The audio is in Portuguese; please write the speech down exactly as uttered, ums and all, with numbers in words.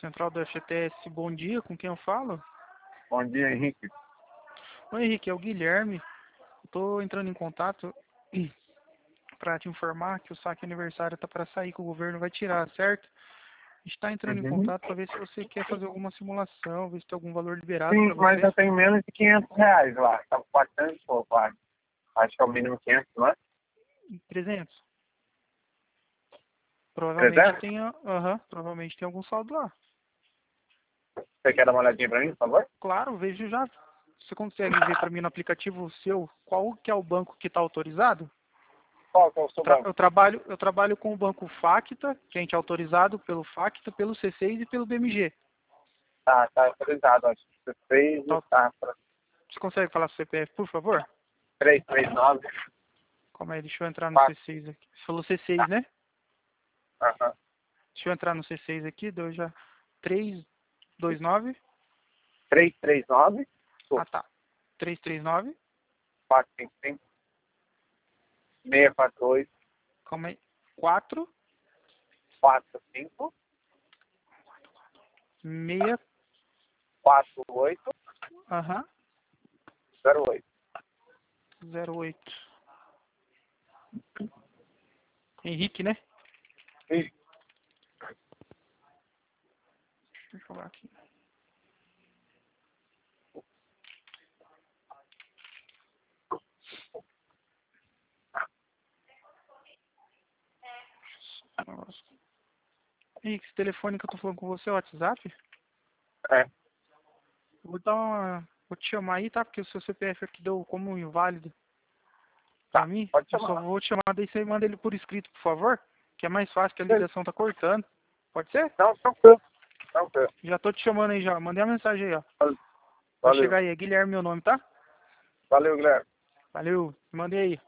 central do F G T S. Bom dia, com quem eu falo? Bom dia, Henrique. Oi, Henrique, é o Guilherme. Estou entrando em contato para te informar que o saque aniversário está para sair, que o governo vai tirar, certo? A gente está entrando em Uhum. contato para ver se você quer fazer alguma simulação, ver se tem algum valor liberado Sim, para mas você. eu tenho menos de quinhentos reais lá. Tá bastante pouco, acho. Acho que é o mínimo quinhentos, não é? trezentos. Provavelmente trezentos? tem, a- aham, provavelmente tem algum saldo lá. Você quer dar uma olhadinha pra mim, por favor? Claro, vejo já. Você consegue ver para mim no aplicativo seu qual que é o banco que está autorizado? Qual que é o seu Tra- banco? eu trabalho eu trabalho com o banco Facta, que a gente é autorizado pelo Facta, pelo C seis e pelo B M G. Tá, tá autorizado, acho. Você fez e Tá- tá pra Você consegue falar o C P F, por favor? trezentos e trinta e nove. Calma aí, deixa eu entrar no C quatro. seis aqui. Você falou C seis, né? Aham. Deixa eu entrar no C seis aqui, deu já três dois nove. trezentos e trinta e nove. Ah, tá. trezentos e trinta e nove. quatrocentos e cinquenta e cinco. seiscentos e quarenta e oito. Calma aí. quatro quarenta e cinco. seis. quarenta e oito. Aham. zero oito. zero oito. Henrique, né? Ih, Deixa eu jogar aqui. Nossa. Henrique, esse telefone que eu tô falando com você é o WhatsApp? É. Eu vou dar uma. Vou te chamar aí, tá? Porque o seu C P F aqui deu como inválido pra Tá, mim. pode Eu só chamar. vou te chamar, daí você manda ele por escrito, por favor. Que é mais fácil, que a ligação tá cortando. Pode ser? Não, tranquilo. Tranquilo. Já tô te chamando aí já. Mandei a mensagem aí, ó. Vai Valeu. chegar aí. É Guilherme meu nome, tá? Valeu, Guilherme. Valeu. Mandei aí.